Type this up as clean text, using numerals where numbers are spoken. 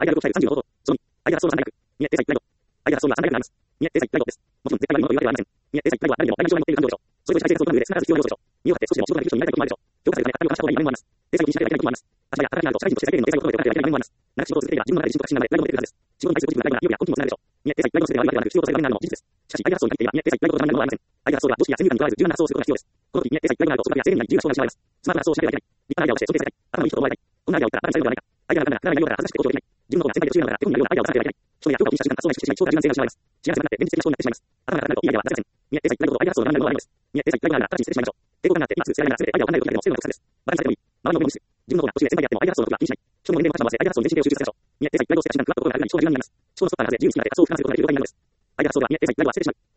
アイデア6対30の方法。その2、アイデア発想の3大学。2、定裁、ライド。アイデア発想は3大学になります。2、定裁、ライドです。もちろん、絶対にのというわけではありません。2、定裁、ライドは誰にでも大なり上に持っている感情でしょう。それを社会生活を取る上で必ず必要な要素でしょう。身を張って少しでも仕事ができる人になりたいこともあるでしょう。評価される金を稼した方がいい場面もあります。定裁を気にしなければいけないこともあります。足場や働きになると社会人として世間の定裁を求めておかなければいけない場面もあります。長く仕事を続ければ自分の中で進歩がしながらライドも出てくるはずです。仕事に対するポジティブなライドが意欲や根気にもつながるでしょう。2、定裁、ライドのせいではありがではなく必要とされる場面になるのも事実です。しかし、アイデア発想に限っていれば、2、定裁、ライドとまでなるのはありません。アイデア発想では常識や先入観にとらわれず柔軟な発想をすることが必要です。この時、2、定裁、ライドになると、仕事や制限になり自由な将来を失われます。スマートな発想をしなければいけない。立派なアイデアをして処刑されたい。頭のいい人と思われたい。こんなアイデアを言ったら、あなたに才能がないか。アイデアがなくならないようだから恥ずかしくて行動できない。自分の方が先輩で強いのだから手本になるようなアイデアを出さなければいけない。人や評価を気にした瞬間、発想が萎縮してしまい、超過柔軟性が失われます。幸せになって現実的な人になってしまいます。頭がなくなるといいアイデアは出せません。2、定裁、ライドとアイデア発想の並びになるのはあります。2、定裁、ライドなら直ちに捨ててしまいましょう。抵抗感があって、今すぐ捨てられないなら全てアイデアを考えることだけでも成功の特徴です。バカにされてもいい。周りの目を無視する。自分の方が年上先輩であってもアイデア発想の時は気にしない。人の年齢の価値を合わせ、アイデア発想に全身性を集中させましょう。2、定裁、ライドを捨てた瞬間、配ったことがあるがに思考が柔軟になります。思考のストッパーが外れ、自由に好きなだけ発想を俯瞰することができるようになります。アイデア発想では2、定裁、ライドは捨ててしまう。